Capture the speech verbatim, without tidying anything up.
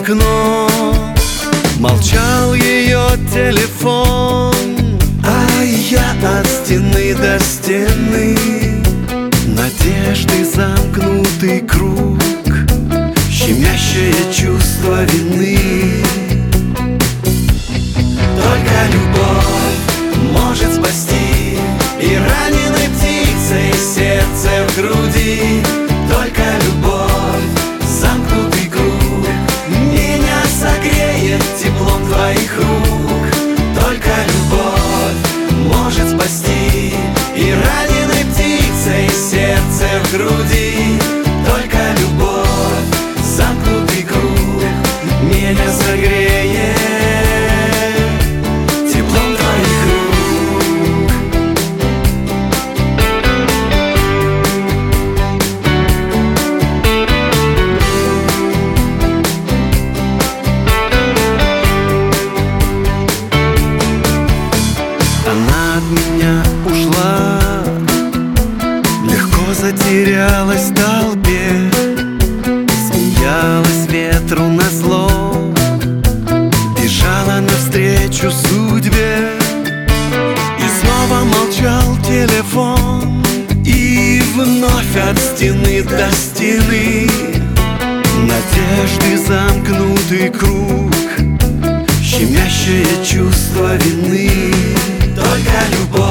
окном. Молчал ее телефон, а я от стены до стены. Надежды замкнутый круг, щемящее чувство вины. Только любовь может спасти, и раненой птицей сердце в груди. Только любовь, замкнутый круг, меня согреет теплом твоих рук. Только любовь может спасти, и раненой птицей сердце в груди. Только любовь, замкнутый круг, меня согреет теплом твоих рук. Она от меня ушла, легко затерялась в толпе, смеялась ветру назло, бежала навстречу судьбе. И снова молчал телефон, и вновь от стены до стены. Надежды замкнутый круг, щемящее чувство вины. Только любовь